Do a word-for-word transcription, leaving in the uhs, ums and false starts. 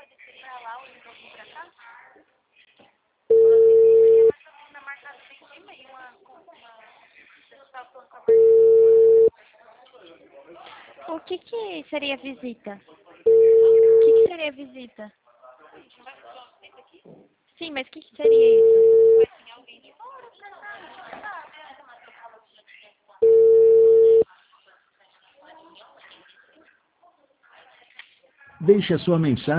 O que que seria visita? O que que seria visita? Sim, mas o que que seria isso? Deixe a sua mensagem.